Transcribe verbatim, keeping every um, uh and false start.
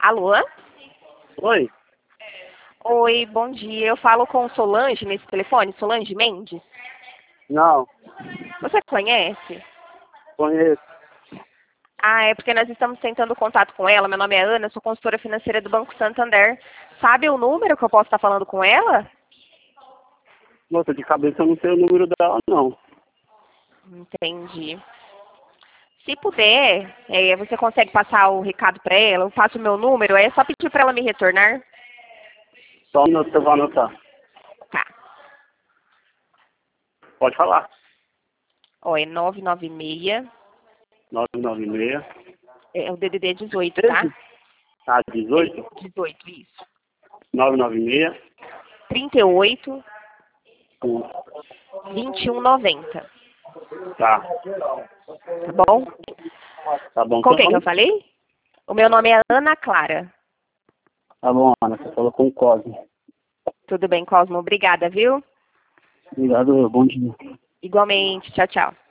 Alô? Oi? Oi, bom dia. Eu falo com Solange nesse telefone, Solange Mendes. Não, Você conhece? conheço. Ah, é porque nós estamos tentando contato com ela. Meu nome é Ana, sou consultora financeira do Banco Santander. Sabe o número que eu posso estar falando com ela? Moça, de cabeça eu não sei o número dela, não. Entendi. Se puder, é, você consegue passar o recado para ela? Eu passo o meu número, é só pedir para ela me retornar. Só um minuto que eu vou anotar. Tá. Pode falar. Ó, é nove nove seis, nove nove seis. é o D D D dezoito, tá? Ah, dezoito? É, dezoito, isso. nove nove seis. trinta e oito, Um. vinte e um, noventa. Tá. Tá bom? Tá bom. Com Seu quem que eu nome? falei? O meu nome é Ana Clara. Tá bom, Ana. Você falou com o Cosme. Tudo bem, Cosmo? Obrigada, viu? Obrigado, bom dia. Igualmente. Tchau, tchau.